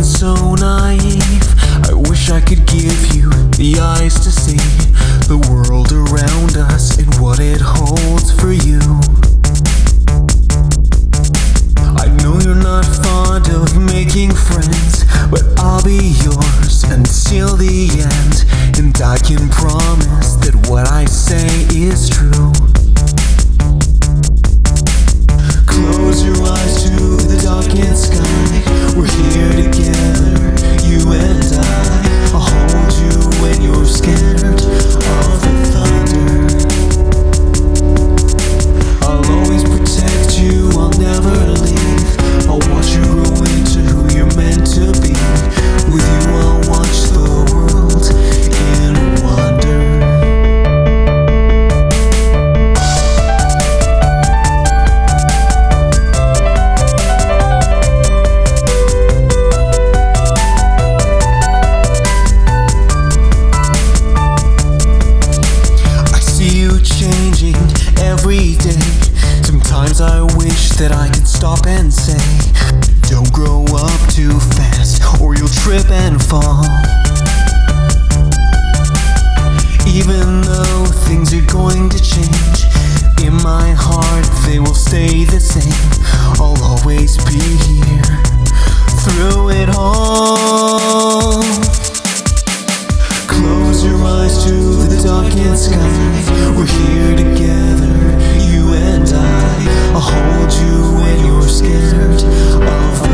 so naive. I wish I could give you the eyes to see the world around us and what it holds for you. I know you're not fond of making friends, but I'll be yours until the end, and I can promise that what I say is true. Close your eyes to the darkened sky. We're here together, you and I. I'll hold you when you're scared of the thunder. I'll always protect you, I'll never leave. I'll watch you grow into who you're meant to be. With you I'll watch the world in wonder. Every day, sometimes I wish that I could stop and say, don't grow up too fast or you'll trip and fall. Even though things are going to change, in my heart they will stay the same. I'll always be here through it all. Close your eyes to the darkened sky. We're here together, you and I. I'll hold you when you're scared of